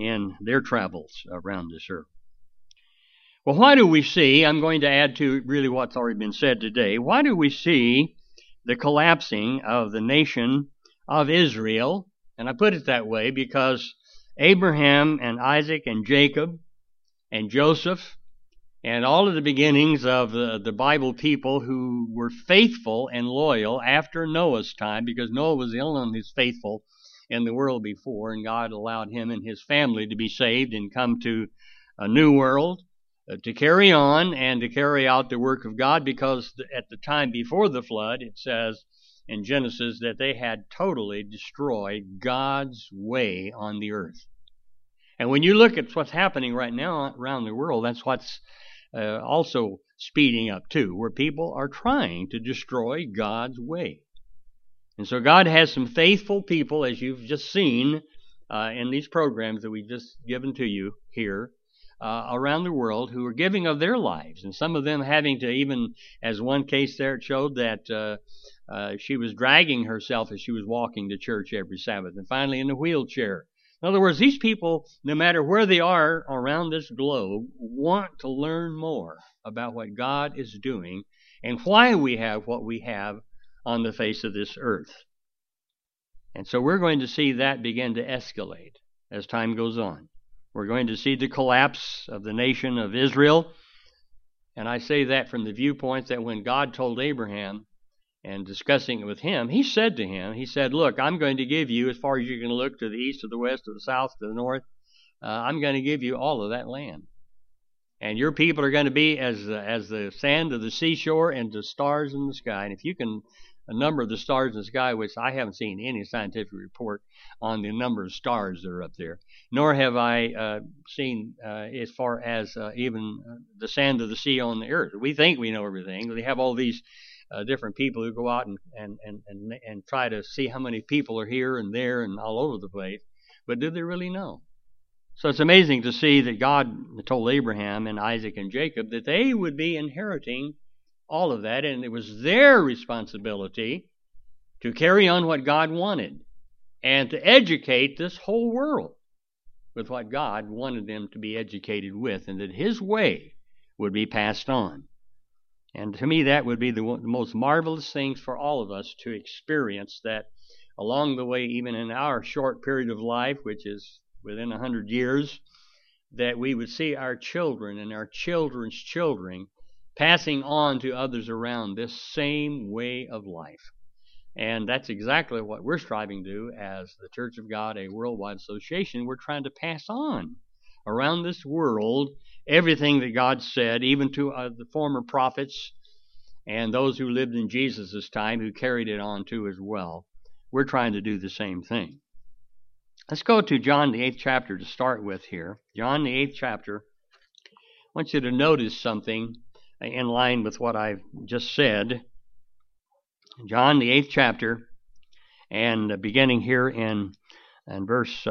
in their travels around this earth. Well, why do we see, I'm going to add to really what's already been said today, why do we see the collapsing of the nation of Israel? And I put it that way because Abraham and Isaac and Jacob and Joseph and all of the beginnings of the Bible people who were faithful and loyal after Noah's time, because Noah was the only one who's faithful in the world before, and God allowed him and his family to be saved and come to a new world, to carry on and to carry out the work of God, because at the time before the flood, it says in Genesis that they had totally destroyed God's way on the earth. And when you look at what's happening right now around the world, that's what's also speeding up too, where people are trying to destroy God's way. And so God has some faithful people, as you've just seen in these programs that we've just given to you here, around the world, who are giving of their lives, and some of them having to, even as one case there, it showed that she was dragging herself as she was walking to church every Sabbath, and finally in a wheelchair. In other words, these people, no matter where they are around this globe, want to learn more about what God is doing and why we have what we have on the face of this earth. And so we're going to see that begin to escalate as time goes on. We're going to see the collapse of the nation of Israel. And I say that from the viewpoint that when God told Abraham, and discussing it with him, he said to him, he said, look, I'm going to give you, as far as you can look, to the east, to the west, to the south, to the north, I'm going to give you all of that land. And your people are going to be as the sand of the seashore and the stars in the sky. And if you can number the stars in the sky, which I haven't seen any scientific report on the number of stars that are up there, nor have I seen as far as even the sand of the sea on the earth. We think we know everything. We have all these different people who go out and try to see how many people are here and there and all over the place. But do they really know? So it's amazing to see that God told Abraham and Isaac and Jacob that they would be inheriting all of that, and it was their responsibility to carry on what God wanted and to educate this whole world with what God wanted them to be educated with, and that His way would be passed on. And to me, that would be the most marvelous things for all of us to experience, that along the way, even in our short period of life, which is within 100 years, that we would see our children and our children's children passing on to others around this same way of life. And that's exactly what we're striving to do as the Church of God, a worldwide association. We're trying to pass on around this world everything that God said, even to the former prophets and those who lived in Jesus' time, who carried it on too as well. We're trying to do the same thing. Let's go to John, the 8th chapter to start with here. John, the 8th chapter. I want you to notice something in line with what I've just said. John, the 8th chapter, and beginning here in verse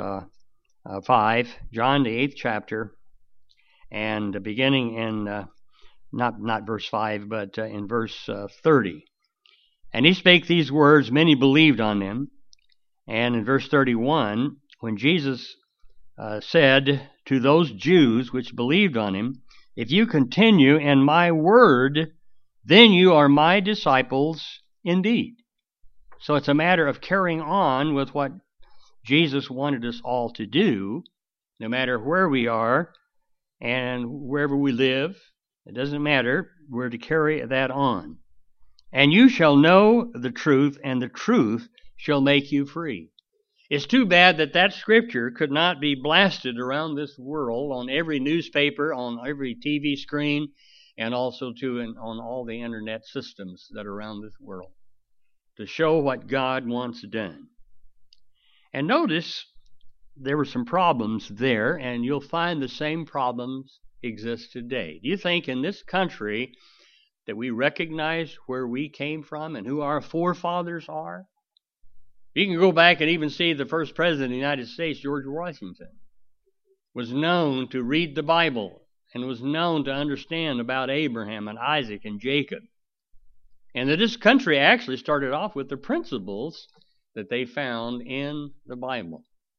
5. John, the 8th chapter, and beginning in, not verse 5, but in verse 30. And he spake these words, many believed on him. And in verse 31, when Jesus said to those Jews which believed on him, if you continue in my word, then you are my disciples indeed. So it's a matter of carrying on with what Jesus wanted us all to do, no matter where we are and wherever we live. It doesn't matter. We're to carry that on. And you shall know the truth, and the truth shall make you free. It's too bad that that scripture could not be blasted around this world on every newspaper, on every TV screen, and also on all the internet systems that are around this world, to show what God wants done. And notice there were some problems there, and you'll find the same problems exist today. Do you think in this country that we recognize where we came from and who our forefathers are? You can go back and even see the first president of the United States, George Washington, was known to read the Bible and was known to understand about Abraham and Isaac and Jacob. And that this country actually started off with the principles that they found in the Bible.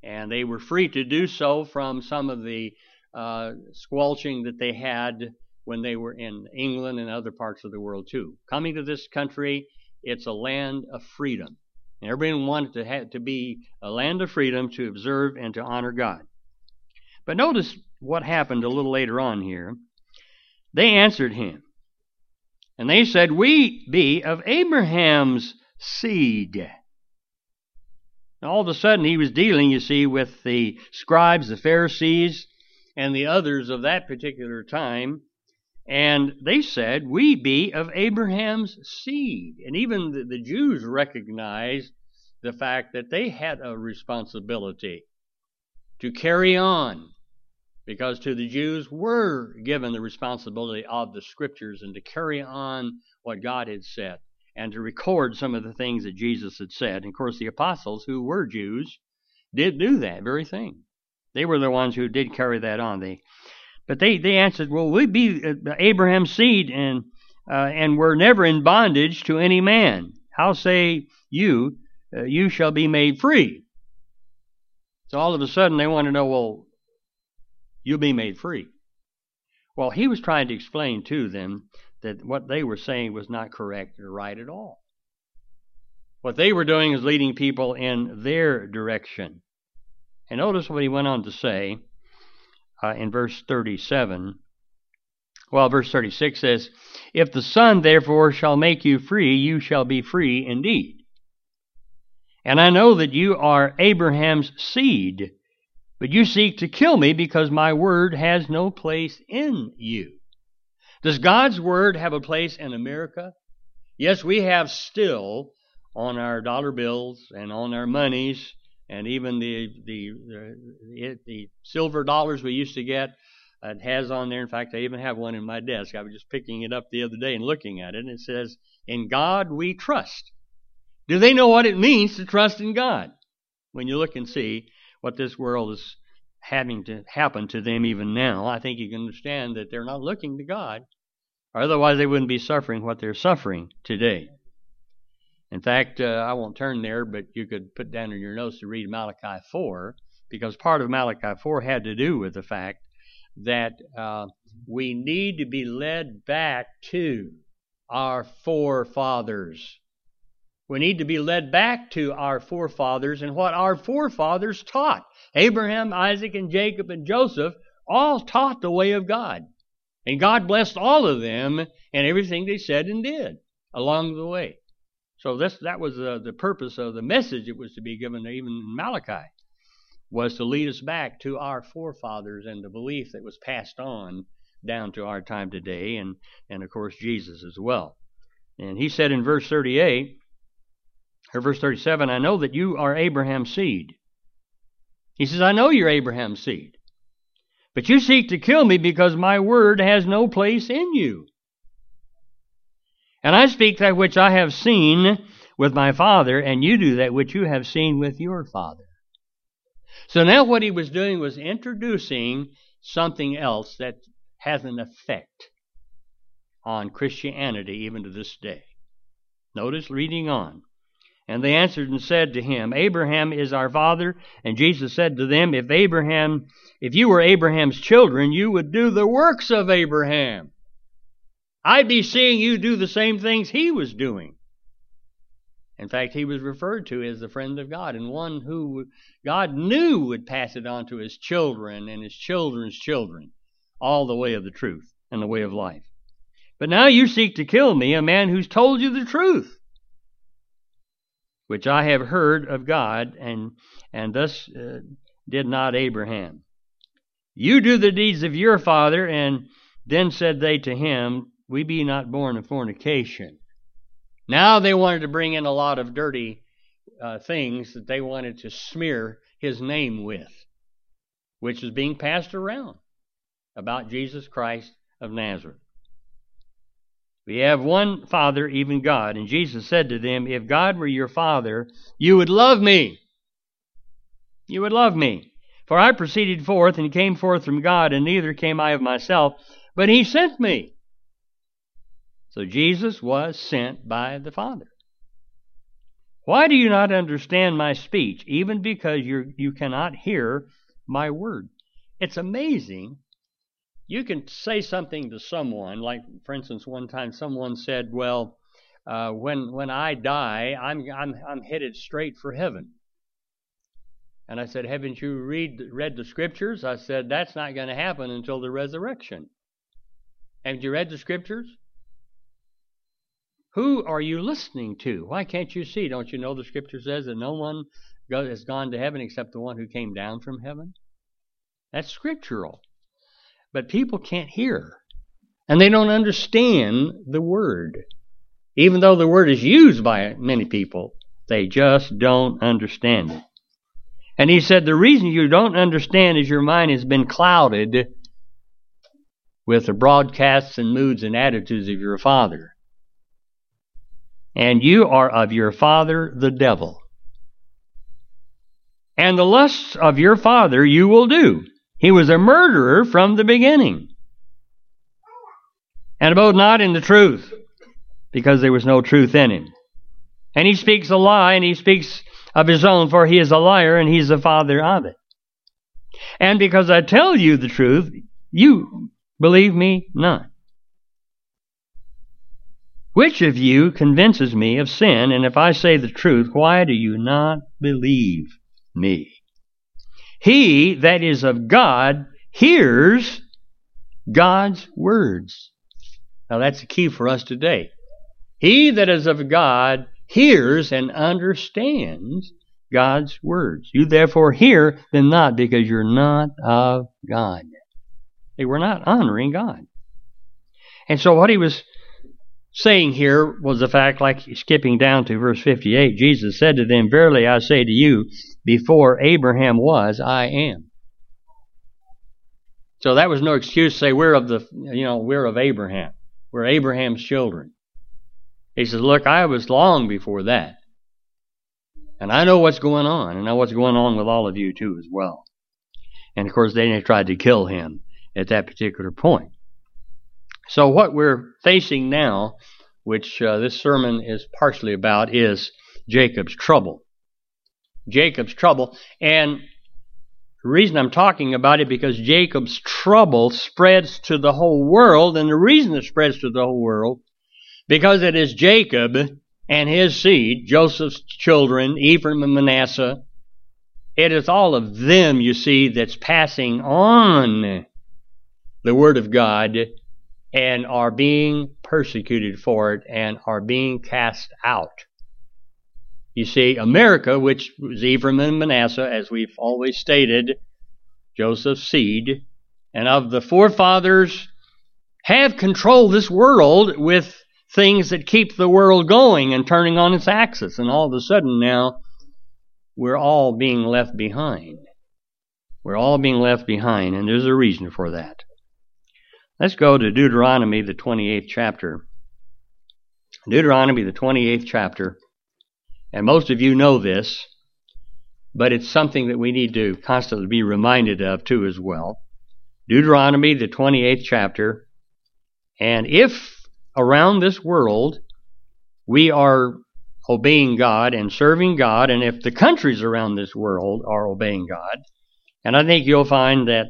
And they were free to do so from some of the squelching that they had when they were in England and other parts of the world too. Coming to this country, it's a land of freedom. And everyone wanted to be a land of freedom to observe and to honor God. But notice what happened a little later on here. They answered him, and they said, "We be of Abraham's seed." Now, all of a sudden, he was dealing, you see, with the scribes, the Pharisees, and the others of that particular time. And they said, "We be of Abraham's seed." And even the Jews recognized the fact that they had a responsibility to carry on, because to the Jews were given the responsibility of the Scriptures and to carry on what God had said and to record some of the things that Jesus had said. And of course, the apostles, who were Jews, did do that very thing. They were the ones who did carry that on. But they answered, "Well, we be Abraham's seed, and we're never in bondage to any man. How say you, you shall be made free?" So all of a sudden they want to know, well, you'll be made free. Well, he was trying to explain to them that what they were saying was not correct or right at all. What they were doing is leading people in their direction. And notice what he went on to say in verse 37. Well, verse 36 says, "If the Son therefore shall make you free, you shall be free indeed. And I know that you are Abraham's seed, but you seek to kill me because my word has no place in you." Does God's word have a place in America? Yes, we have still on our dollar bills and on our monies, and even the silver dollars we used to get, it has on there. In fact, I even have one in my desk. I was just picking it up the other day and looking at it, and it says, "In God we trust." Do they know what it means to trust in God? When you look and see what this world is having to happen to them even now, I think you can understand that they're not looking to God, or otherwise they wouldn't be suffering what they're suffering today. In fact, I won't turn there, but you could put down in your notes to read Malachi 4, because part of Malachi 4 had to do with the fact that we need to be led back to our forefathers. We need to be led back to our forefathers and what our forefathers taught. Abraham, Isaac, and Jacob, and Joseph all taught the way of God. And God blessed all of them and everything they said and did along the way. So that was the purpose of the message that was to be given even in Malachi, was to lead us back to our forefathers and the belief that was passed on down to our time today, and of course Jesus as well. And he said in verse 38, or verse 37, "I know that you are Abraham's seed." He says, "I know you're Abraham's seed, but you seek to kill me because my word has no place in you. And I speak that which I have seen with my father, and you do that which you have seen with your father." So now what he was doing was introducing something else that has an effect on Christianity even to this day. Notice reading on. "And they answered and said to him, Abraham is our father. And Jesus said to them, If you were Abraham's children, you would do the works of Abraham. I'd be seeing you do the same things he was doing." In fact, he was referred to as the friend of God, and one who God knew would pass it on to his children and his children's children, all the way of the truth and the way of life. "But now you seek to kill me, a man who's told you the truth, which I have heard of God, and thus did not Abraham. You do the deeds of your father." And then said they to him, "We be not born of fornication." Now they wanted to bring in a lot of dirty things that they wanted to smear his name with, which is being passed around about Jesus Christ of Nazareth. "We have one Father, even God." And Jesus said to them, "If God were your Father, you would love me. You would love me. For I proceeded forth and came forth from God, and neither came I of myself, but he sent me." So Jesus was sent by the Father. Why do you not understand my speech, even because you cannot hear my word? It's amazing. You can say something to someone, like, for instance, one time someone said, well, when I die, I'm headed straight for heaven. And I said, haven't you read the scriptures? I said, that's not going to happen until the resurrection. Haven't you read the scriptures? Who are you listening to? Why can't you see? Don't you know the scripture says that no one has gone to heaven except the one who came down from heaven? That's scriptural. But people can't hear. And they don't understand the word. Even though the word is used by many people, they just don't understand it. And he said, the reason you don't understand is your mind has been clouded with the broadcasts and moods and attitudes of your father. And you are of your father, the devil. And the lusts of your father you will do. He was a murderer from the beginning, and abode not in the truth, because there was no truth in him. And he speaks a lie, and he speaks of his own, for he is a liar, and he's the father of it. And because I tell you the truth, you believe me not. Which of you convinces me of sin? And if I say the truth, why do you not believe me? He that is of God hears God's words. Now that's the key for us today. He that is of God hears and understands God's words. You therefore hear them not, because you're not of God. They were not honoring God. And so what he was saying here was the fact, like skipping down to verse 58, Jesus said to them, verily I say to you, before Abraham was, I am. So that was no excuse to say we're of Abraham. We're Abraham's children. He says, look, I was long before that. And I know what's going on. And I know what's going on with all of you too as well. And of course they tried to kill him at that particular point. So what we're facing now, which this sermon is partially about, is Jacob's trouble. Jacob's trouble. And the reason I'm talking about it, because Jacob's trouble spreads to the whole world. And the reason it spreads to the whole world, because it is Jacob and his seed, Joseph's children, Ephraim and Manasseh. It is all of them, you see, that's passing on the Word of God and are being persecuted for it and are being cast out. You see, America, which was Ephraim and Manasseh, as we've always stated, Joseph's seed, and of the forefathers, have controlled this world with things that keep the world going and turning on its axis. And all of a sudden now, we're all being left behind. We're all being left behind, and there's a reason for that. Let's go to Deuteronomy, the 28th chapter. Deuteronomy, the 28th chapter. And most of you know this, but it's something that we need to constantly be reminded of too as well. Deuteronomy, the 28th chapter. And if around this world we are obeying God and serving God, and if the countries around this world are obeying God, and I think you'll find that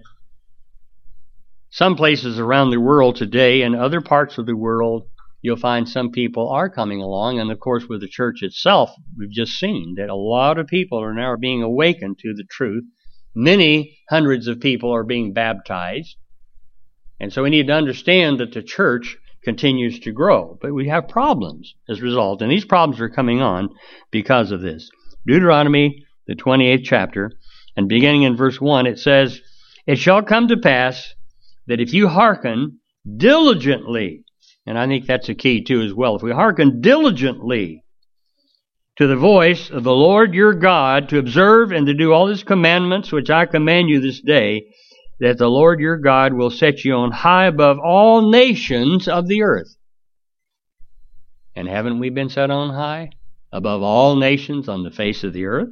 some places around the world today and other parts of the world, you'll find some people are coming along. And of course, with the church itself, we've just seen that a lot of people are now being awakened to the truth. Many hundreds of people are being baptized. And so we need to understand that the church continues to grow. But we have problems as a result. And these problems are coming on because of this. Deuteronomy, the 28th chapter, and beginning in verse 1, it says, it shall come to pass that if you hearken diligently, and I think that's a key too as well, if we hearken diligently to the voice of the Lord your God, to observe and to do all his commandments which I command you this day, that the Lord your God will set you on high above all nations of the earth. And haven't we been set on high above all nations on the face of the earth?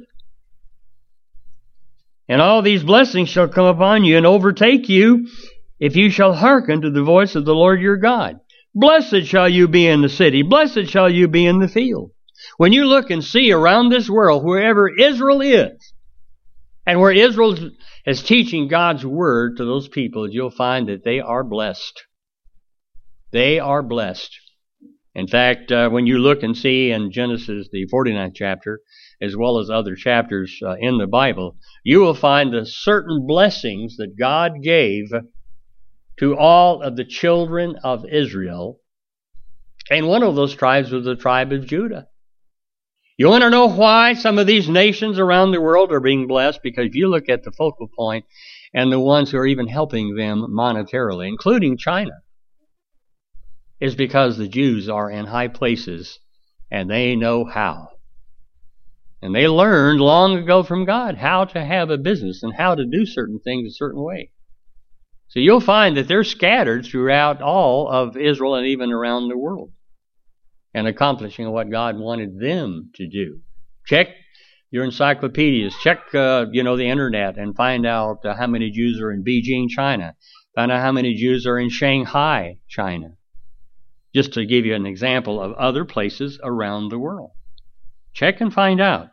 And all these blessings shall come upon you and overtake you, if you shall hearken to the voice of the Lord your God. Blessed shall you be in the city, blessed shall you be in the field. When you look and see around this world, wherever Israel is, and where Israel is teaching God's word to those people, you'll find that they are blessed. They are blessed. In fact, when you look and see in Genesis, the 49th chapter, as well as other chapters in the Bible, you will find the certain blessings that God gave to all of the children of Israel. And one of those tribes was the tribe of Judah. You want to know why some of these nations around the world are being blessed? Because if you look at the focal point and the ones who are even helping them monetarily, including China, is because the Jews are in high places and they know how. And they learned long ago from God how to have a business and how to do certain things a certain way. So you'll find that they're scattered throughout all of Israel and even around the world, and accomplishing what God wanted them to do. Check your encyclopedias. Check, the internet and find out how many Jews are in Beijing, China. Find out how many Jews are in Shanghai, China. Just to give you an example of other places around the world. Check and find out.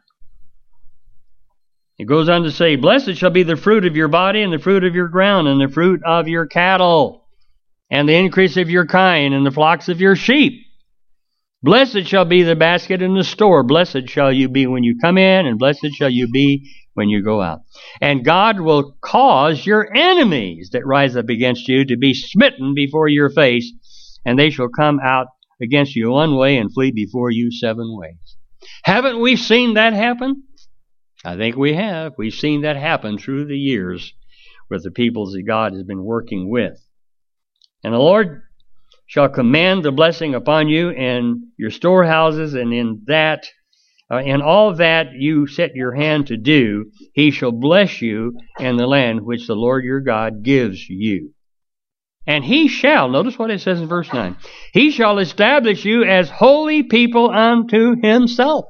It goes on to say, "Blessed shall be the fruit of your body, and the fruit of your ground, and the fruit of your cattle, and the increase of your kine, and the flocks of your sheep. Blessed shall be the basket and the store. Blessed shall you be when you come in, and blessed shall you be when you go out. And God will cause your enemies that rise up against you to be smitten before your face, and they shall come out against you one way and flee before you 7 ways." Haven't we seen that happen? I think we have. We've seen that happen through the years with the peoples that God has been working with. "And the Lord shall command the blessing upon you in your storehouses, and in all that you set your hand to do, he shall bless you in the land which the Lord your God gives you. And he shall," notice what it says in verse 9, "he shall establish you as holy people unto himself."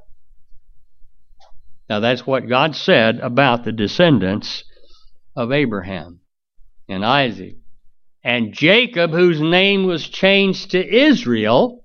Now that's what God said about the descendants of Abraham and Isaac and Jacob, whose name was changed to Israel,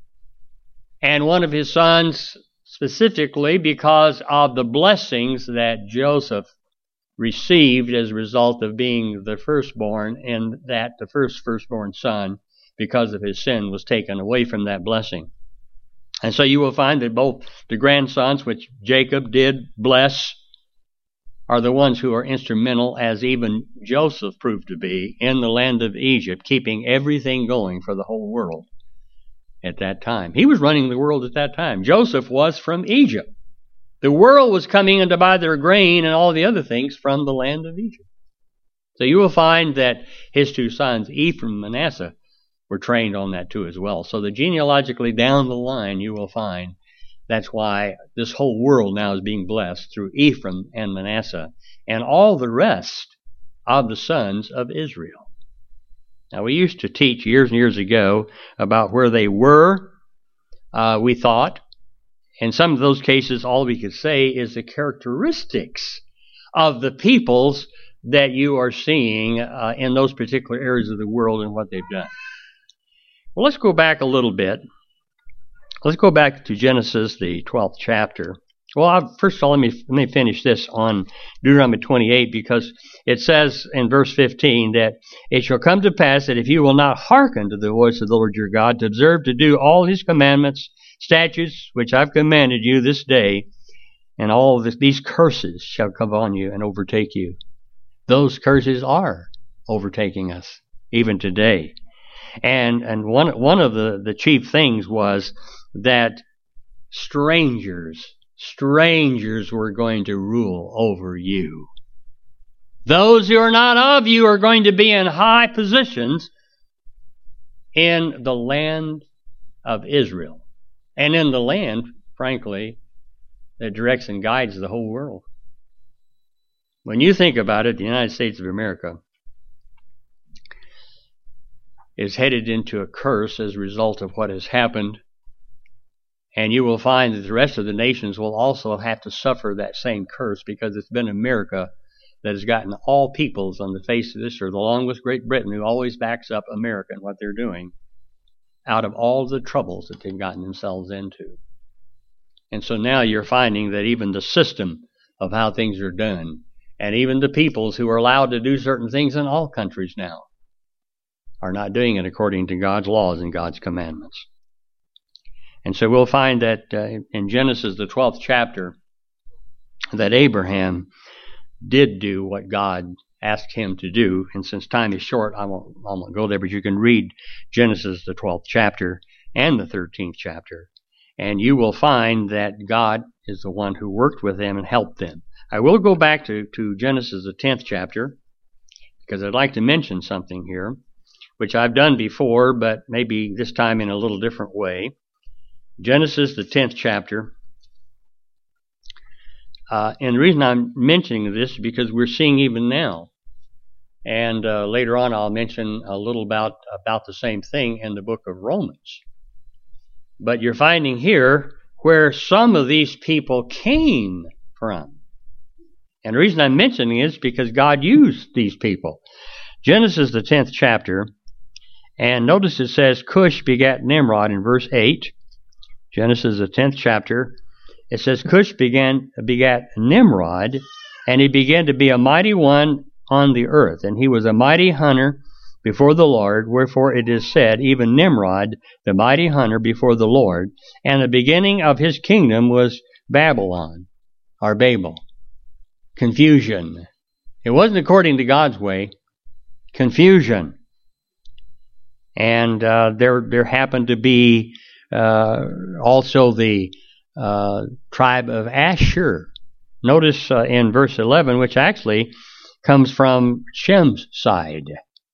and one of his sons specifically because of the blessings that Joseph received as a result of being the firstborn, and that the firstborn son, because of his sin, was taken away from that blessing. And so you will find that both the grandsons, which Jacob did bless, are the ones who are instrumental, as even Joseph proved to be, in the land of Egypt, keeping everything going for the whole world at that time. He was running the world at that time. Joseph was from Egypt. The world was coming in to buy their grain and all the other things from the land of Egypt. So you will find that his 2 sons, Ephraim and Manasseh, were trained on that too as well. So the genealogically down the line, you will find that's why this whole world now is being blessed through Ephraim and Manasseh and all the rest of the sons of Israel. Now, we used to teach years and years ago about where they were, we thought. In some of those cases, all we could say is the characteristics of the peoples that you are seeing in those particular areas of the world and what they've done. Well, let's go back a little bit. Let's go back to Genesis, the 12th chapter. Well, first of all, let me finish this on Deuteronomy 28, because it says in verse 15 that it shall come to pass that if you will not hearken to the voice of the Lord your God, to observe to do all his commandments, statutes, which I've commanded you this day, and all of these curses shall come on you and overtake you. Those curses are overtaking us even today. And one of the chief things was that strangers were going to rule over you. Those who are not of you are going to be in high positions in the land of Israel, and in the land, frankly, that directs and guides the whole world. When you think about it, the United States of America is headed into a curse as a result of what has happened. And you will find that the rest of the nations will also have to suffer that same curse, because it's been America that has gotten all peoples on the face of this earth, along with Great Britain, who always backs up America and what they're doing, out of all the troubles that they've gotten themselves into. And so now you're finding that even the system of how things are done, and even the peoples who are allowed to do certain things in all countries now, are not doing it according to God's laws and God's commandments. And so we'll find that in Genesis, the 12th chapter, that Abraham did do what God asked him to do. And since time is short, I won't go there, but you can read Genesis, the 12th chapter and the 13th chapter, and you will find that God is the one who worked with them and helped them. I will go back to Genesis, the 10th chapter, because I'd like to mention something here, which I've done before, but maybe this time in a little different way. Genesis, the 10th chapter. And the reason I'm mentioning this is because we're seeing even now. And later on I'll mention a little about the same thing in the book of Romans. But you're finding here where some of these people came from. And the reason I'm mentioning it is because God used these people. Genesis, the 10th chapter, and notice it says Cush begat Nimrod in verse 8. Genesis, the 10th chapter. It says Cush begat Nimrod, and he began to be a mighty one on the earth. And he was a mighty hunter before the Lord, wherefore it is said, even Nimrod, the mighty hunter before the Lord. And the beginning of his kingdom was Babylon, or Babel. Confusion. It wasn't according to God's way. Confusion. And there happened to be also the tribe of Asher. Notice in verse 11, which actually comes from Shem's side.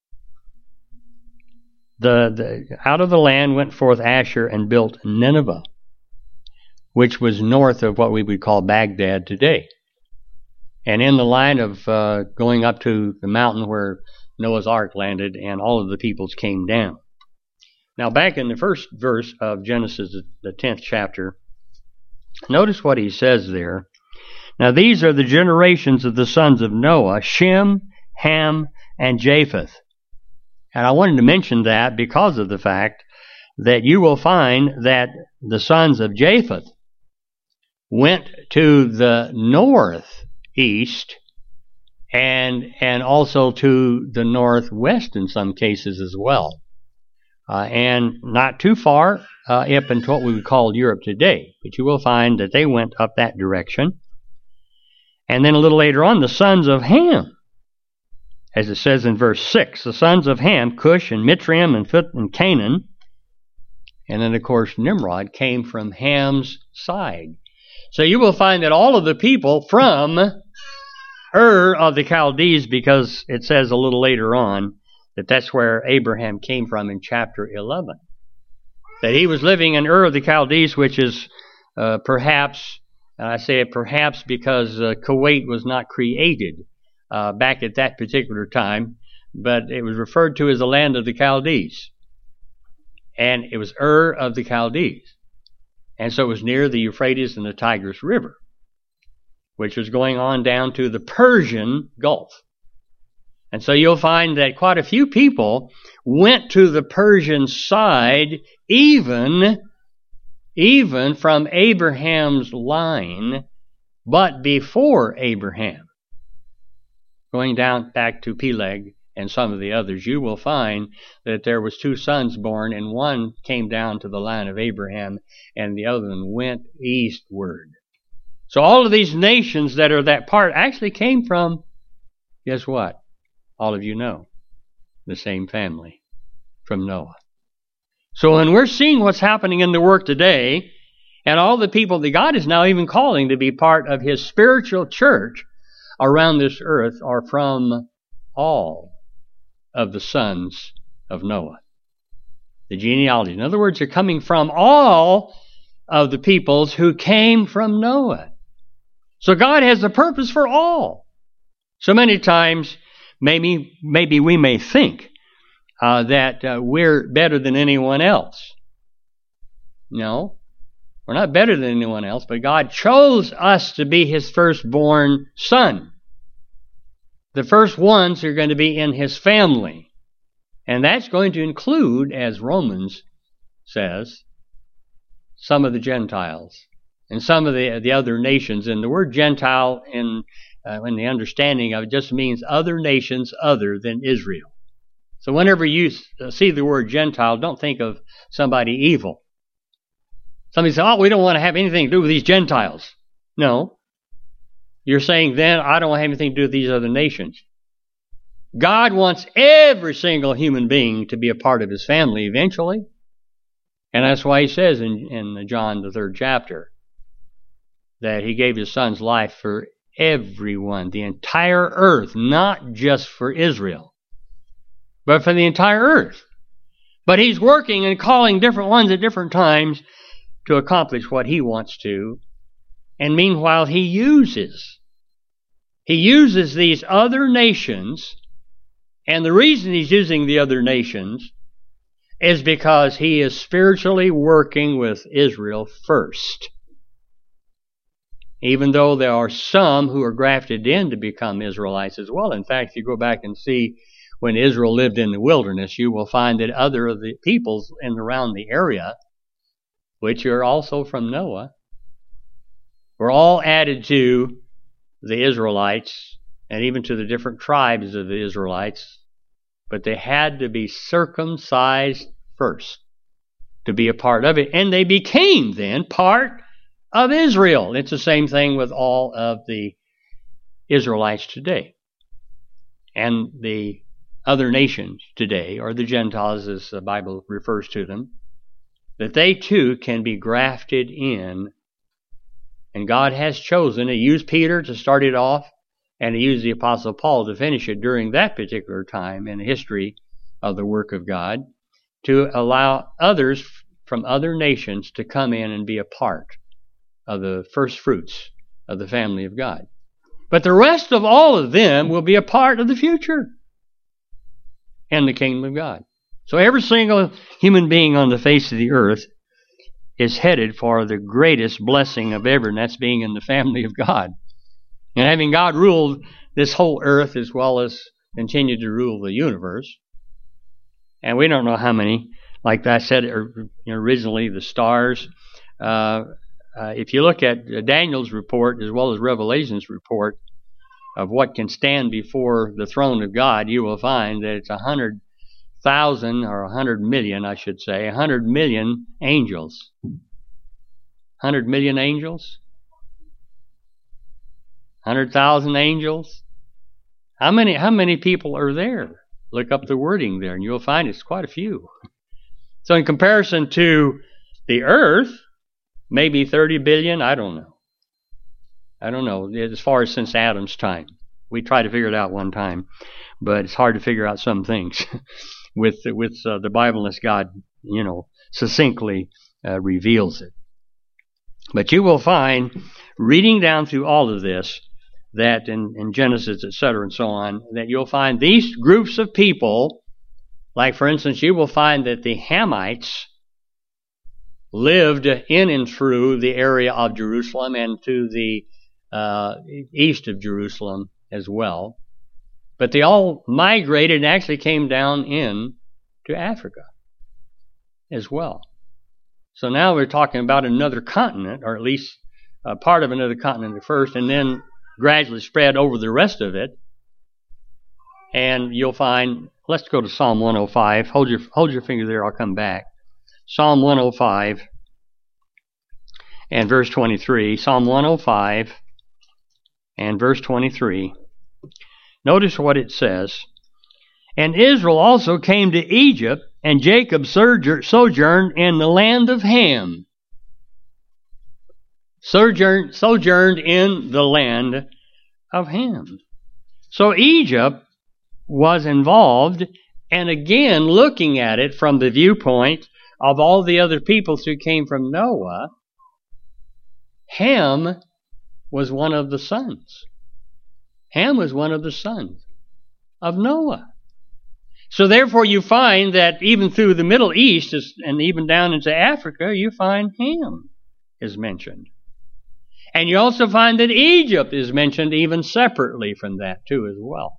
Out of the land went forth Asher and built Nineveh, which was north of what we would call Baghdad today. And in the line of going up to the mountain where Noah's Ark landed, and all of the peoples came down. Now back in the first verse of Genesis, the 10th chapter, notice what he says there. Now these are the generations of the sons of Noah, Shem, Ham, and Japheth. And I wanted to mention that because of the fact that you will find that the sons of Japheth went to the northeast and also to the northwest in some cases as well. And not too far up into what we would call Europe today. But you will find that they went up that direction. And then a little later on, the sons of Ham, as it says in verse 6, the sons of Ham, Cush and Mitzrayim and Phut and Canaan. And then, of course, Nimrod came from Ham's side. So you will find that all of the people from Ur of the Chaldees, because it says a little later on that that's where Abraham came from in chapter 11. That he was living in Ur of the Chaldees, which is perhaps, I say it perhaps because Kuwait was not created back at that particular time, but it was referred to as the land of the Chaldees. And it was Ur of the Chaldees. And so it was near the Euphrates and the Tigris River, which was going on down to the Persian Gulf. And so you'll find that quite a few people went to the Persian side, even from Abraham's line, but before Abraham. Going down back to Peleg and some of the others, you will find that there was two sons born, and one came down to the line of Abraham, and the other one went eastward. So all of these nations that are that part actually came from, guess what? All of you know, the same family, from Noah. So when we're seeing what's happening in the work today, and all the people that God is now even calling to be part of His spiritual church around this earth are from all of the sons of Noah. The genealogy. In other words, they're coming from all of the peoples who came from Noah. So God has a purpose for all. So many times, maybe we may think that we're better than anyone else. No, we're not better than anyone else, but God chose us to be His firstborn son. The first ones are going to be in His family. And that's going to include, as Romans says, some of the Gentiles and some of the other nations. And the word Gentile in the understanding of it just means other nations other than Israel. So whenever you see the word Gentile, don't think of somebody evil. Somebody says, oh, we don't want to have anything to do with these Gentiles. No. You're saying then, I don't want to have anything to do with these other nations. God wants every single human being to be a part of his family eventually. And that's why he says in John, the 3rd chapter, that he gave his son's life for everyone, the entire earth, not just for Israel, but for the entire earth. But he's working and calling different ones at different times to accomplish what he wants to. And meanwhile, he uses these other nations, and the reason he's using the other nations is because he is spiritually working with Israel first. Even though there are some who are grafted in to become Israelites as well. In fact, if you go back and see when Israel lived in the wilderness, you will find that other of the peoples in around the area, which are also from Noah, were all added to the Israelites and even to the different tribes of the Israelites. But they had to be circumcised first to be a part of it. And they became then part of Israel. It's the same thing with all of the Israelites today. And the other nations today, or the Gentiles as the Bible refers to them, that they too can be grafted in. And God has chosen to use Peter to start it off and to use the Apostle Paul to finish it during that particular time in the history of the work of God, to allow others from other nations to come in and be a part of the first fruits of the family of God. But the rest of all of them will be a part of the future and the kingdom of God. So every single human being on the face of the earth is headed for the greatest blessing of ever, and that's being in the family of God. And having God ruled this whole earth as well as continue to rule the universe. And we don't know how many, like I said originally, the stars. If you look at Daniel's report as well as Revelation's report of what can stand before the throne of God, you will find that it's 100,000 or 100 million, I should say, 100 million angels. 100 million angels? 100,000 angels? How many people are there? Look up the wording there and you'll find it's quite a few. So in comparison to the earth, maybe 30 billion, I don't know, as far as since Adam's time. We tried to figure it out one time, but it's hard to figure out some things with the Bible as God, succinctly reveals it. But you will find, reading down through all of this, that in Genesis, etc., and so on, that you'll find these groups of people, like for instance, you will find that the Hamites lived in and through the area of Jerusalem and to the east of Jerusalem as well. But they all migrated and actually came down in to Africa as well. So now we're talking about another continent, or at least part of another continent at first, and then gradually spread over the rest of it. And you'll find, let's go to Psalm 105. Hold your finger there, I'll come back. Psalm 105 and verse 23. Psalm 105 and verse 23. Notice what it says. And Israel also came to Egypt, and Jacob sojourned in the land of Ham. Sojourned in the land of Ham. So Egypt was involved, and again, looking at it from the viewpoint of all the other peoples who came from Noah, Ham was one of the sons. Ham was one of the sons of Noah. So therefore you find that even through the Middle East and even down into Africa, you find Ham is mentioned. And you also find that Egypt is mentioned even separately from that too as well.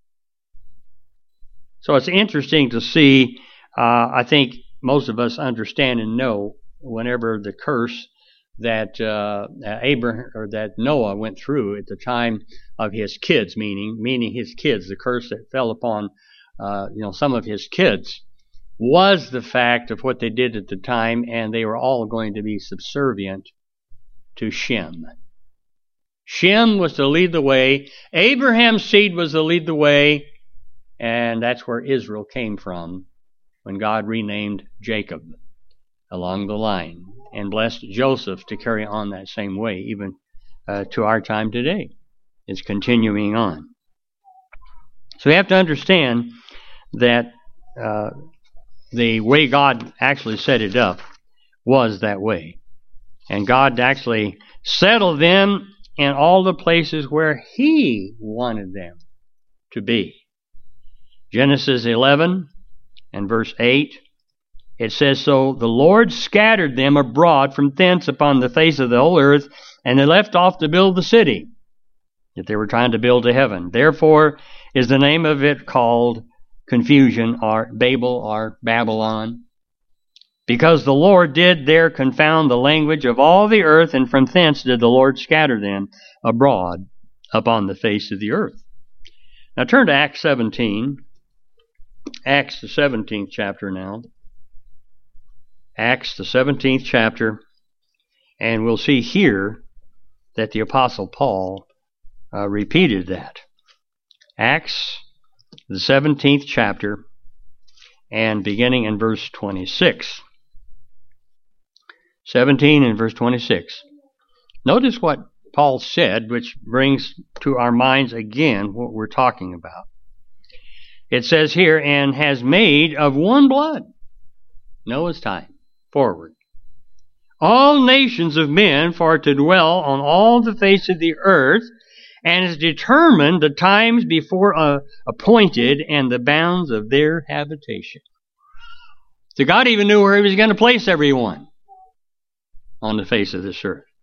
So it's interesting to see, I think most of us understand and know whenever the curse that Abraham or that Noah went through at the time of his kids, meaning his kids, the curse that fell upon some of his kids, was the fact of what they did at the time, and they were all going to be subservient to Shem. Shem was to lead the way. Abraham's seed was to lead the way, and that's where Israel came from when God renamed Jacob along the line and blessed Joseph to carry on that same way, even to our time today. It's continuing on. So we have to understand that the way God actually set it up was that way. And God actually settled them in all the places where He wanted them to be. Genesis 11 and verse 8, it says, "So the Lord scattered them abroad from thence upon the face of the whole earth, and they left off to build the city that they were trying to build to heaven. Therefore is the name of it called Confusion, or Babel, or Babylon, because the Lord did there confound the language of all the earth, and from thence did the Lord scatter them abroad upon the face of the earth." Now turn to Acts 17. Acts, the 17th chapter now. Acts, the 17th chapter. And we'll see here that the Apostle Paul repeated that. Acts, the 17th chapter, and beginning in verse 26. 17 and verse 26. Notice what Paul said, which brings to our minds again what we're talking about. It says here, "And has made of one blood," Noah's time, forward, "all nations of men for to dwell on all the face of the earth, and has determined the times before appointed and the bounds of their habitation." So God even knew where He was going to place everyone on the face of this earth.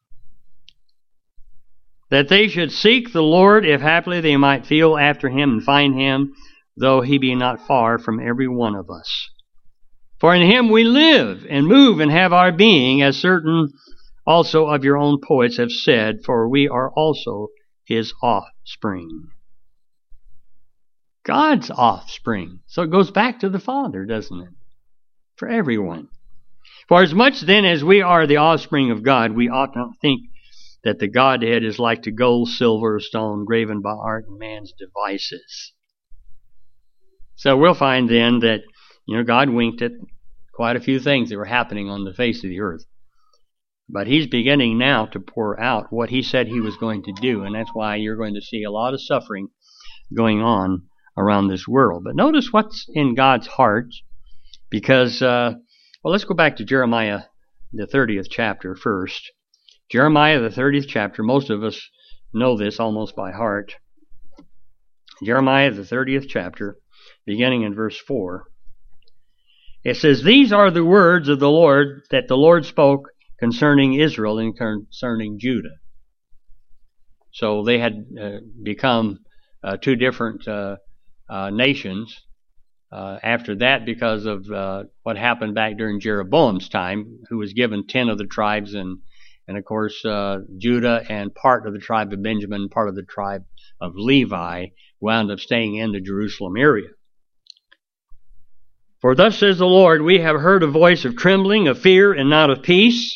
"That they should seek the Lord, if haply they might feel after Him and find Him, though He be not far from every one of us. For in Him we live and move and have our being, as certain also of your own poets have said, for we are also His offspring." God's offspring. So it goes back to the Father, doesn't it? For everyone. "For as much then as we are the offspring of God, we ought not think that the Godhead is like to gold, silver, or stone, graven by art and man's devices." So we'll find then that, God winked at quite a few things that were happening on the face of the earth. But He's beginning now to pour out what He said He was going to do, and that's why you're going to see a lot of suffering going on around this world. But notice what's in God's heart, because, let's go back to Jeremiah, the 30th chapter first. Jeremiah, the 30th chapter, most of us know this almost by heart. Jeremiah, the 30th chapter, beginning in verse 4. It says, "These are the words of the Lord that the Lord spoke concerning Israel and concerning Judah." So they had become two different nations after that because of what happened back during Jeroboam's time, who was given 10 of the tribes, and of course Judah and part of the tribe of Benjamin, part of the tribe of Levi wound up staying in the Jerusalem area. "For thus says the Lord, we have heard a voice of trembling, of fear, and not of peace.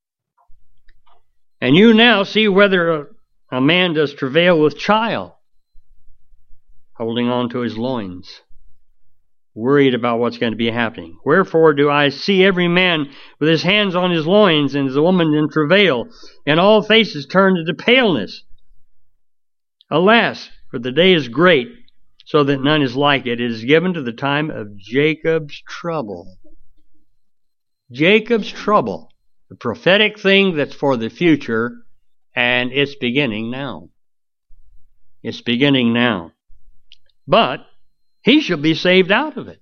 And you now see whether a man does travail with child, holding on to his loins, worried about what's going to be happening. Wherefore do I see every man with his hands on his loins, and the woman in travail, and all faces turned into paleness. Alas, for the day is great, so that none is like it. It is given to the time of Jacob's trouble." Jacob's trouble. The prophetic thing that's for the future, and it's beginning now. It's beginning now. But he shall be saved out of it.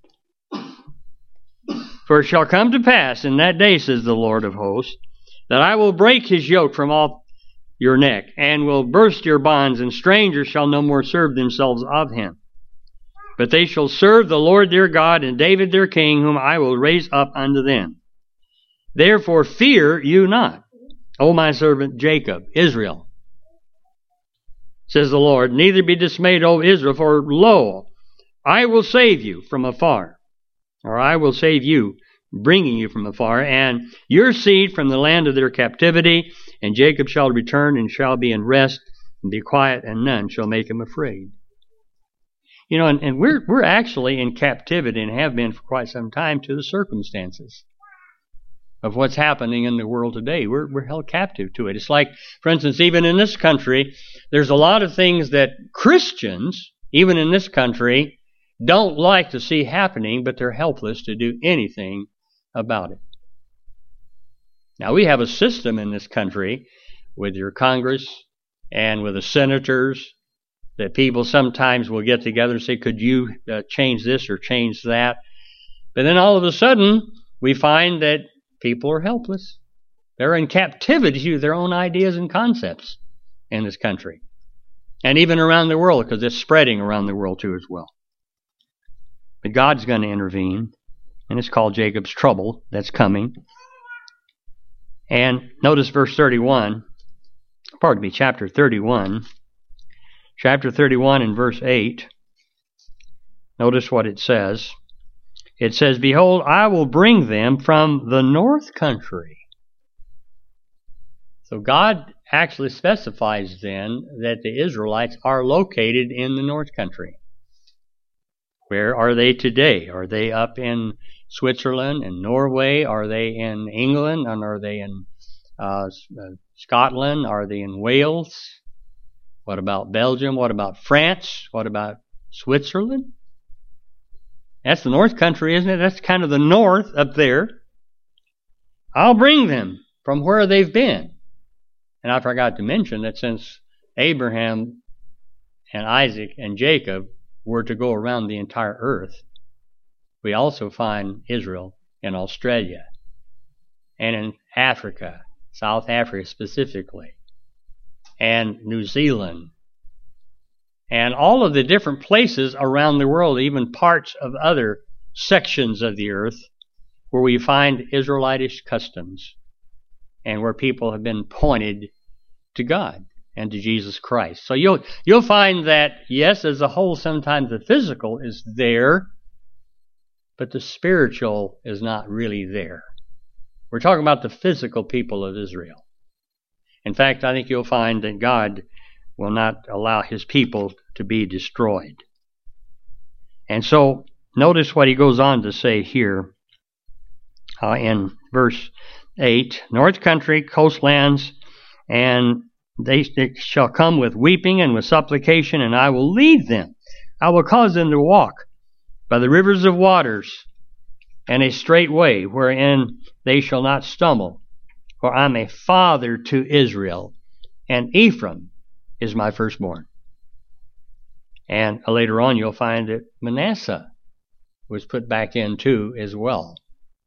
"For it shall come to pass in that day, says the Lord of hosts, that I will break his yoke from off your neck, and will burst your bonds, and strangers shall no more serve themselves of him. But they shall serve the Lord their God, and David their king, whom I will raise up unto them. Therefore fear you not, O my servant Jacob, Israel, says the Lord, neither be dismayed, O Israel, for lo, I will save you from afar, or I will save you, bringing you from afar, and your seed from the land of their captivity, and Jacob shall return and shall be in rest, and be quiet, and none shall make him afraid. You know, and we're actually in captivity, and have been for quite some time, to the circumstances of what's happening in the world today. We're held captive to it. It's like, for instance, even in this country, there's a lot of things that Christians, even in this country, don't like to see happening, but they're helpless to do anything about it. Now, we have a system in this country with your Congress and with the senators that people sometimes will get together and say, could you change this or change that? But then all of a sudden, we find that people are helpless. They're in captivity to their own ideas and concepts in this country. And even around the world, because it's spreading around the world too as well. But God's going to intervene, and it's called Jacob's trouble that's coming. And notice verse 31, chapter 31. Chapter 31 and verse 8. Notice what it says. It says, behold, I will bring them from the north country. So God actually specifies then that the Israelites are located in the north country. Where are they today? Are they up in Switzerland and Norway? Are they in England? And are they in Scotland? Are they in Wales? What about Belgium? What about France? What about Switzerland? That's the north country, isn't it? That's kind of the north up there. I'll bring them from where they've been. And I forgot to mention that since Abraham and Isaac and Jacob were to go around the entire earth, we also find Israel in Australia and in Africa, South Africa specifically, and New Zealand, and all of the different places around the world, even parts of other sections of the earth where we find Israelitish customs and where people have been pointed to God and to Jesus Christ. So you'll find that, yes, as a whole, sometimes the physical is there, but the spiritual is not really there. We're talking about the physical people of Israel. In fact, I think you'll find that God will not allow his people to be destroyed. And so, notice what he goes on to say here in verse 8, north country, coastlands, and they shall come with weeping and with supplication, and I will lead them. I will cause them to walk by the rivers of waters, and a straight way wherein they shall not stumble. For I'm a father to Israel, and Ephraim is my firstborn. And later on you'll find that Manasseh was put back in too as well.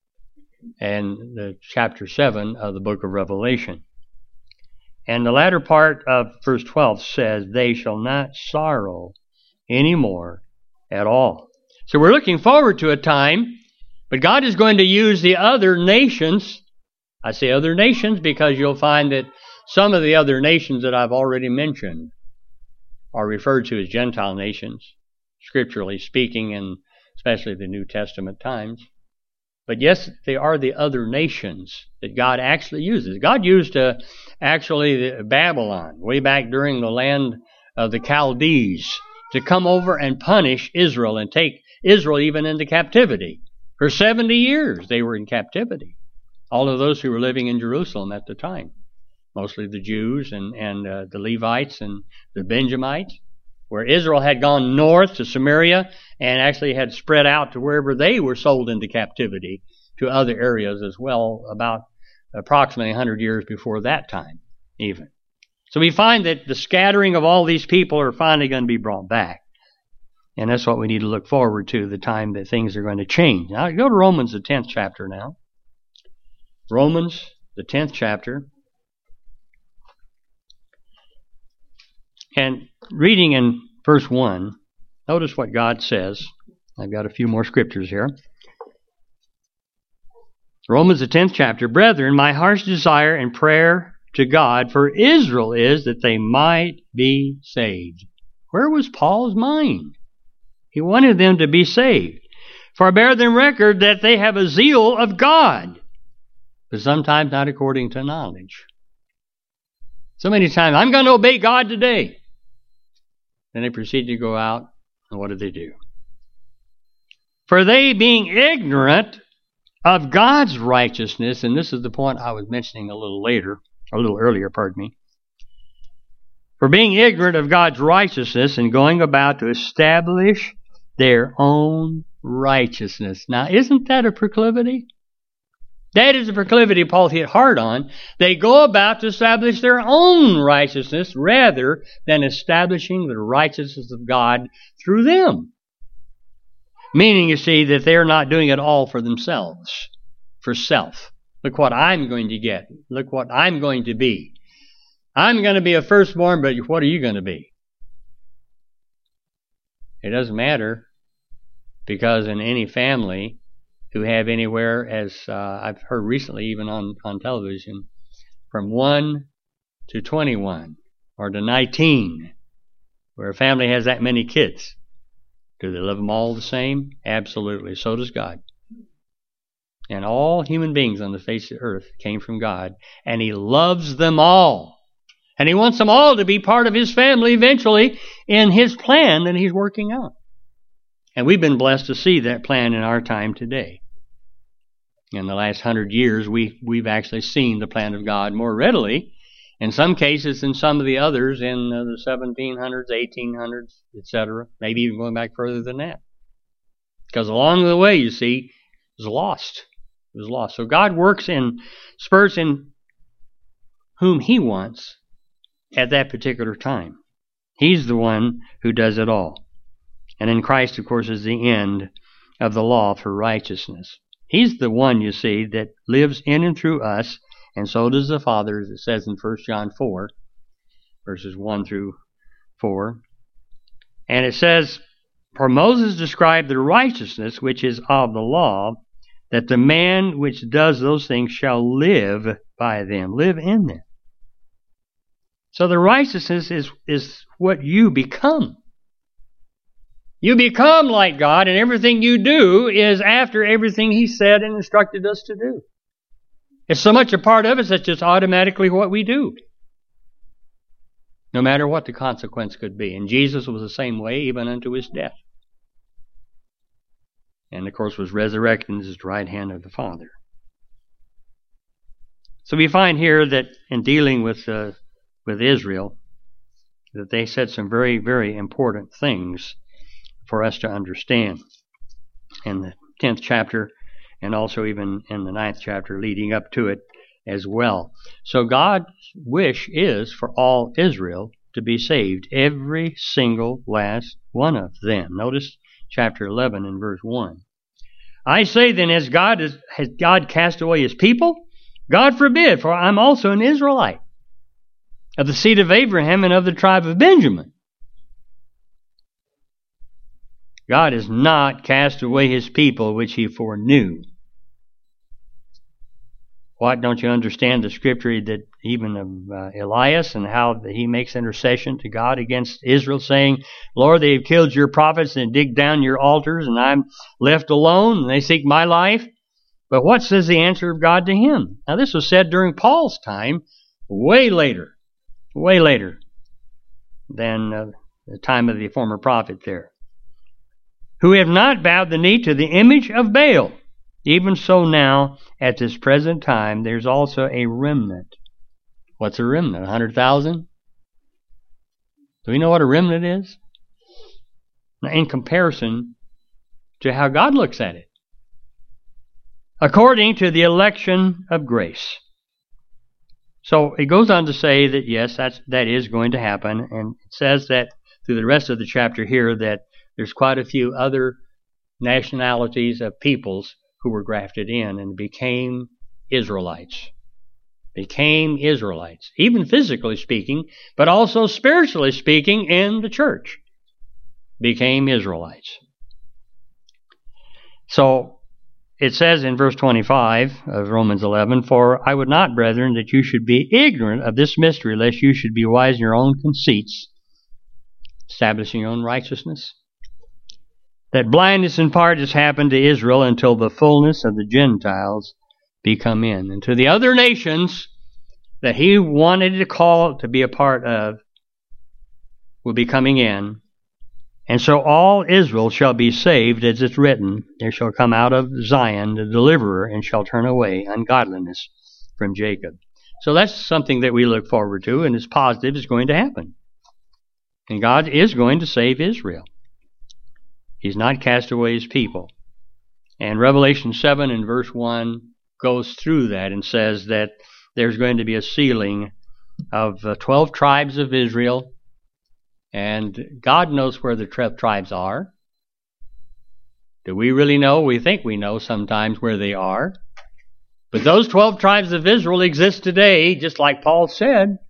And the chapter 7 of the book of Revelation. And the latter part of verse 12 says, they shall not sorrow anymore at all. So we're looking forward to a time, but God is going to use the other nations. I say other nations because you'll find that some of the other nations that I've already mentioned are referred to as Gentile nations, scripturally speaking, and especially the New Testament times. But yes, they are the other nations that God actually uses. God used actually Babylon way back during the land of the Chaldees to come over and punish Israel and take Israel even into captivity. For 70 years they were in captivity. All of those who were living in Jerusalem at the time. Mostly the Jews and the Levites and the Benjamites. Where Israel had gone north to Samaria and actually had spread out to wherever they were sold into captivity to other areas as well, about approximately 100 years before that time even. So we find that the scattering of all these people are finally going to be brought back. And that's what we need to look forward to, the time that things are going to change. Now go to Romans, the 10th chapter now. Romans, the 10th chapter. And reading in verse 1, notice what God says. I've got a few more scriptures here. Romans, the 10th chapter. Brethren, my heart's desire and prayer to God for Israel is that they might be saved. Where was Paul's mind? He wanted them to be saved. For I bear them record that they have a zeal of God, but sometimes not according to knowledge. So many times, I'm going to obey God today. Then they proceed to go out, and what do? For they, being ignorant of God's righteousness, and this is the point I was mentioning a little earlier, for being ignorant of God's righteousness and going about to establish their own righteousness. Now, isn't that a proclivity? That is a proclivity Paul hit hard on. They go about to establish their own righteousness rather than establishing the righteousness of God through them. Meaning, you see, that they're not doing it all for themselves, for self. Look what I'm going to get. Look what I'm going to be. I'm going to be a firstborn, but what are you going to be? It doesn't matter, because in any family who have anywhere, as I've heard recently even on television, from 1 to 21 or to 19, where a family has that many kids, do they love them all the same? Absolutely. So does God. And all human beings on the face of the earth came from God, and He loves them all. And He wants them all to be part of His family eventually in His plan that He's working out. And we've been blessed to see that plan in our time today. In the last 100 years, we've actually seen the plan of God more readily, in some cases than some of the others in the 1700s, 1800s, etc., maybe even going back further than that. Because along the way, you see, it was lost. It was lost. So God works in spurts in whom He wants at that particular time. He's the one who does it all. And in Christ, of course, is the end of the law for righteousness. He's the one, you see, that lives in and through us, and so does the Father, as it says in 1 John 4, verses 1 through 4. And it says, for Moses described the righteousness which is of the law, that the man which does those things shall live by them, live in them. So the righteousness is what you become. You become like God, and everything you do is after everything He said and instructed us to do. It's so much a part of us that's just automatically what we do, no matter what the consequence could be. And Jesus was the same way, even unto His death. And, of course, was resurrected in His right hand of the Father. So we find here that in dealing with Israel, that they said some very, very important things for us to understand in the 10th chapter, and also even in the 9th chapter leading up to it as well. So God's wish is for all Israel to be saved, every single last one of them. Notice chapter 11 and verse 1. I say then, has God cast away His people? God forbid, for I'm also an Israelite, of the seed of Abraham and of the tribe of Benjamin. God has not cast away His people which He foreknew. What, don't you understand the scripture that even of Elias and how he makes intercession to God against Israel, saying, Lord, they have killed your prophets and digged down your altars, and I'm left alone, and they seek my life. But what says the answer of God to him? Now this was said during Paul's time, way later than the time of the former prophet there. Who have not bowed the knee to the image of Baal. Even so now, at this present time, there's also a remnant. What's a remnant? 100,000? Do we know what a remnant is? Now, in comparison to how God looks at it. According to the election of grace. So it goes on to say that yes, that is going to happen. And it says that through the rest of the chapter here that there's quite a few other nationalities of peoples who were grafted in and became Israelites. Became Israelites, even physically speaking, but also spiritually speaking in the church. Became Israelites. So it says in verse 25 of Romans 11, "For I would not, brethren, that you should be ignorant of this mystery, lest you should be wise in your own conceits, establishing your own righteousness. That blindness in part has happened to Israel until the fullness of the Gentiles be come in." And to the other nations that he wanted to call to be a part of will be coming in. "And so all Israel shall be saved, as it's written, there shall come out of Zion the deliverer, and shall turn away ungodliness from Jacob." So that's something that we look forward to, and it's positive, it's going to happen. And God is going to save Israel. He's not cast away his people. And Revelation 7 and verse 1 goes through that and says that there's going to be a sealing of the 12 tribes of Israel. And God knows where the 12 tribes are. Do we really know? We think we know sometimes where they are. But those 12 tribes of Israel exist today, just like Paul said.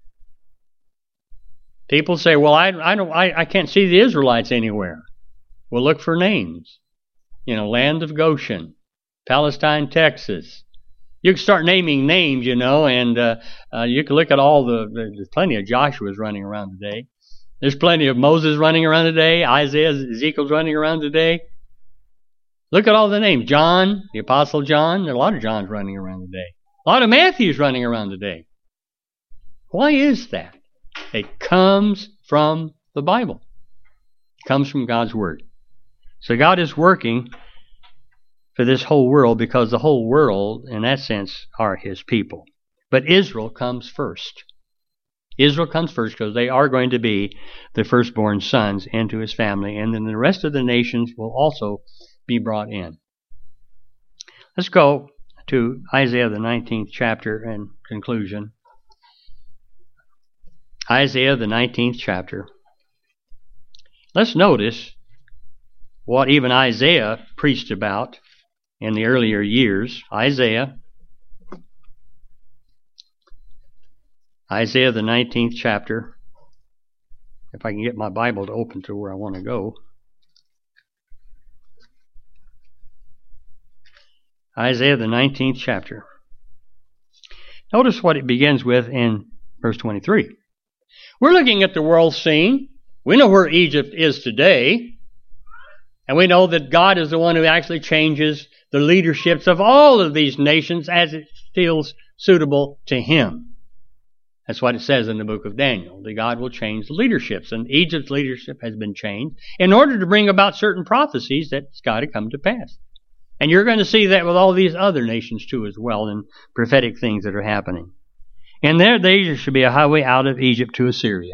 People say, "Well, I can't see the Israelites anywhere." Well, look for names. Land of Goshen, Palestine, Texas. You can start naming names, and you can look at there's plenty of Joshua's running around today. There's plenty of Moses running around today, Isaiah, Ezekiel's running around today. Look at all the names. John, the Apostle John, there are a lot of Johns running around today. A lot of Matthews running around today. Why is that? It comes from the Bible. It comes from God's Word. So God is working for this whole world because the whole world, in that sense, are his people. But Israel comes first. Israel comes first because they are going to be the firstborn sons into his family, and then the rest of the nations will also be brought in. Let's go to Isaiah the 19th chapter and conclusion. Isaiah the 19th chapter. Let's notice what even Isaiah preached about in the earlier years. Isaiah the 19th chapter. If I can get my Bible to open to where I want to go. Isaiah the 19th chapter. Notice what it begins with in verse 23. We're looking at the world scene. We know where Egypt is today. And we know that God is the one who actually changes the leaderships of all of these nations as it feels suitable to him. That's what it says in the book of Daniel, that God will change the leaderships. And Egypt's leadership has been changed in order to bring about certain prophecies that's got to come to pass. And you're going to see that with all these other nations too as well, and prophetic things that are happening. And there should be a highway out of Egypt to Assyria.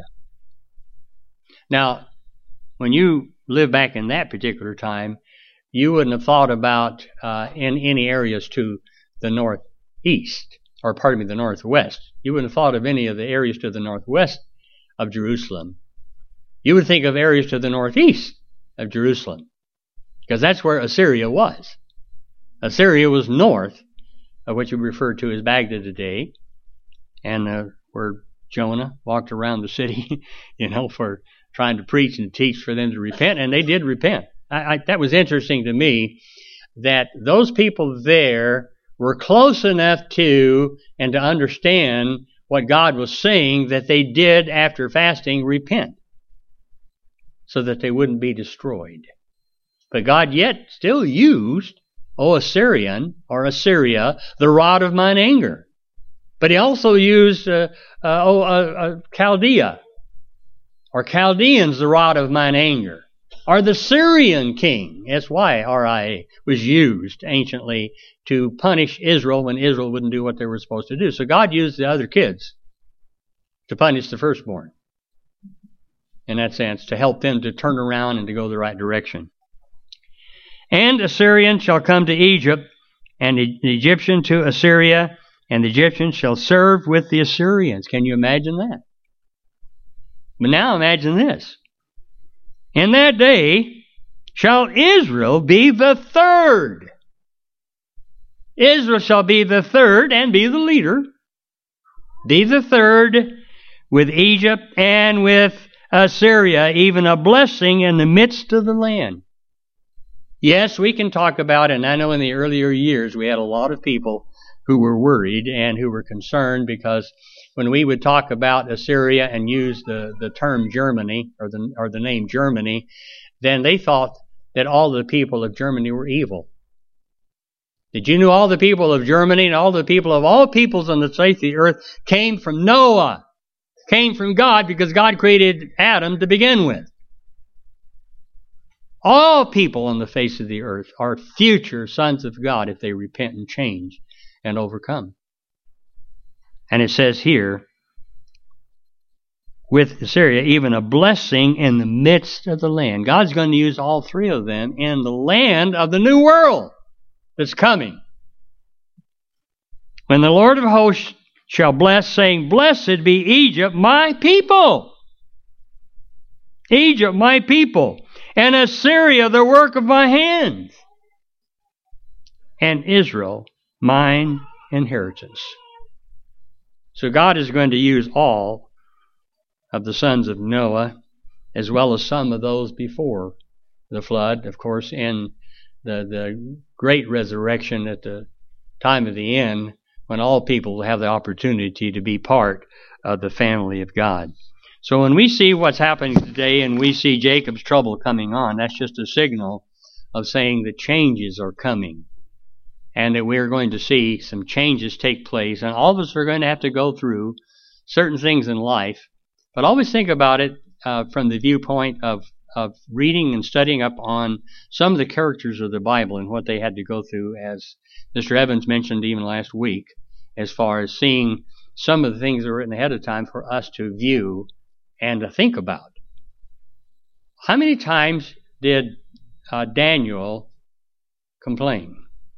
Now, when you live back in that particular time, you wouldn't have thought about in any areas to the northeast, or the northwest. You wouldn't have thought of any of the areas to the northwest of Jerusalem. You would think of areas to the northeast of Jerusalem, because that's where Assyria was. Assyria was north of what you refer to as Baghdad today, and where Jonah walked around the city, for trying to preach and teach for them to repent, and they did repent. That was interesting to me, that those people there were close enough to and to understand what God was saying that they did, after fasting, repent, so that they wouldn't be destroyed. But God yet still used, Assyrian, or Assyria, the rod of mine anger. But he also used Chaldea, or Chaldeans, the rod of mine anger. Or the Syrian king, S-Y-R-I-A, was used anciently to punish Israel when Israel wouldn't do what they were supposed to do. So God used the other kids to punish the firstborn, in that sense, to help them to turn around and to go the right direction. And Assyrian shall come to Egypt, and the Egyptian to Assyria, and the Egyptians shall serve with the Assyrians. Can you imagine that? But now imagine this. In that day shall Israel be the third. Israel shall be the third and be the leader. Be the third with Egypt and with Assyria, even a blessing in the midst of the land. Yes, we can talk about, and I know in the earlier years we had a lot of people who were worried and who were concerned, because when we would talk about Assyria and use the term Germany or the name Germany, then they thought that all the people of Germany were evil. Did you know all the people of Germany and all the people of all peoples on the face of the earth came from Noah, came from God, because God created Adam to begin with. All people on the face of the earth are future sons of God if they repent and change and overcome. And it says here, with Assyria, even a blessing in the midst of the land. God's going to use all three of them in the land of the new world that's coming. When the Lord of hosts shall bless, saying, Blessed be Egypt, my people. Egypt, my people. And Assyria, the work of my hands. And Israel, mine inheritance. So God is going to use all of the sons of Noah, as well as some of those before the flood, of course, in the great resurrection at the time of the end, when all people have the opportunity to be part of the family of God. So when we see what's happening today and we see Jacob's trouble coming on, that's just a signal of saying that changes are coming and that we're going to see some changes take place, and all of us are going to have to go through certain things in life. But always think about it from the viewpoint of reading and studying up on some of the characters of the Bible and what they had to go through, as Mr. Evans mentioned even last week, as far as seeing some of the things that were written ahead of time for us to view and to think about. How many times did Daniel complain?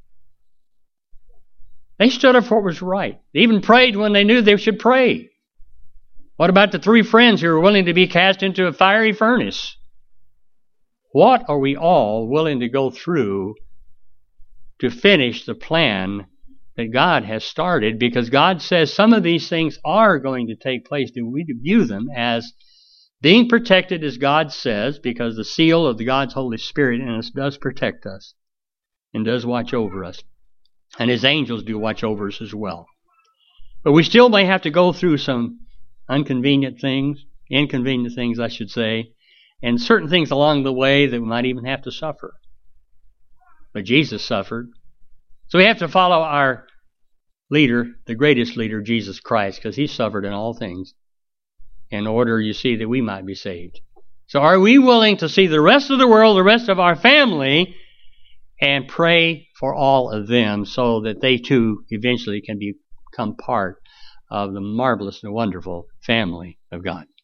They stood up for what was right. They even prayed when they knew they should pray. What about the three friends who were willing to be cast into a fiery furnace? What are we all willing to go through to finish the plan that God has started? Because God says some of these things are going to take place. Do we view them as being protected, as God says, because the seal of God's Holy Spirit in us does protect us and does watch over us. And His angels do watch over us as well. But we still may have to go through some inconvenient things, I should say, and certain things along the way that we might even have to suffer. But Jesus suffered. So we have to follow our leader, the greatest leader, Jesus Christ, because He suffered in all things in order, you see, that we might be saved. So are we willing to see the rest of the world, the rest of our family, and pray for all of them so that they too eventually can become part of the marvelous and wonderful family of God?